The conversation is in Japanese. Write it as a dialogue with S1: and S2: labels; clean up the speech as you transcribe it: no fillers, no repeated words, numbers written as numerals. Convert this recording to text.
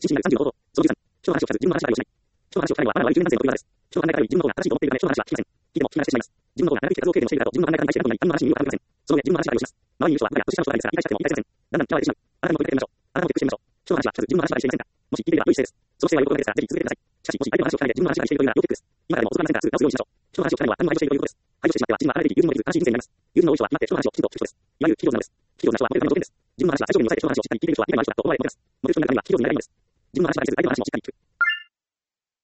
S1: 心身になる35行動。その13、人の話を聞かず、自分の話は用しない。人の話を聞かないのは、あるいは9年生のことです。人の考え方より自分の方が正しいと思っているため、人の話は聞きません。聞いても聞き慣れしてしまいます。自分の方が長く生きた活動経験をしているだと、自分の考え方に対して何もない、何の話に耳を傾けません。その上、自分の話は用します。周りにいる人は僕や年下の人なのですが、理解したくても理解せません。だんだん嫌われてしまう。あなたも取り掛けてみましょう。あなたもチェックしてみましょう。人の話は聞かず、自分の話はしていませんか。もし聞いていれば良い姿勢です。その姿勢は良いことだけですが、ぜひ続けてください。しかし、もし相手の話を聞かないで自分の話だけしているというなら要チェックです。今からでも遅くなりませんから、すぐ直すようにしましょう。人の話を聞かないのは何も愛情しているということです。排除してしまっては、自分は離れていき、友人もできず、悲しい人生になります。友人の多い人は決まって人の話をきちんと聞く人です。いわゆる企業なのです。企業な人はモテるための条件です。自分の話は最小限に抑えて人の話をしっかり聞いている人は理解のある人だと思われることです。モテる人になるためには企業になれないのです。自分の話は聞かず、相手の話もしっかり聞く。